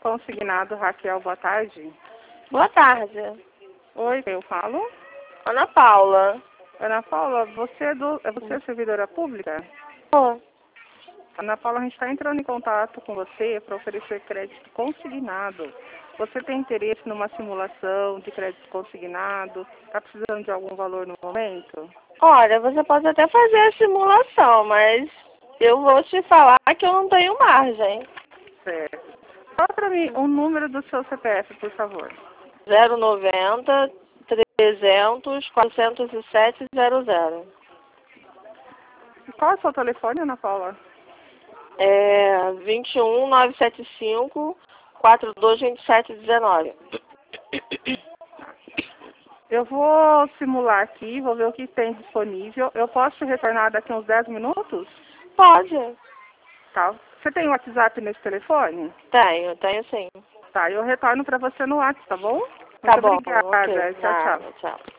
Consignado, Raquel, boa tarde. Boa tarde. Oi, eu falo? Ana Paula. Ana Paula, você é servidora pública? Oi. Ana Paula, a gente está entrando em contato com você para oferecer crédito consignado. Você tem interesse numa simulação de crédito consignado? Está precisando de algum valor no momento? Olha, você pode até fazer a simulação, mas eu vou te falar que eu não tenho margem. Certo. Fala para mim o número do seu CPF, por favor. 090 300 407 00. E qual é o seu telefone, Ana Paula? 21 975 4227 19. Eu vou simular aqui, vou ver o que tem disponível. Eu posso te retornar daqui uns 10 minutos? Pode. Tá. Você tem WhatsApp nesse telefone? Tenho sim. Tá, eu retorno para você no WhatsApp, tá bom? Tá Muito bom. obrigada. Ok. Tchau, tchau. Nada, tchau.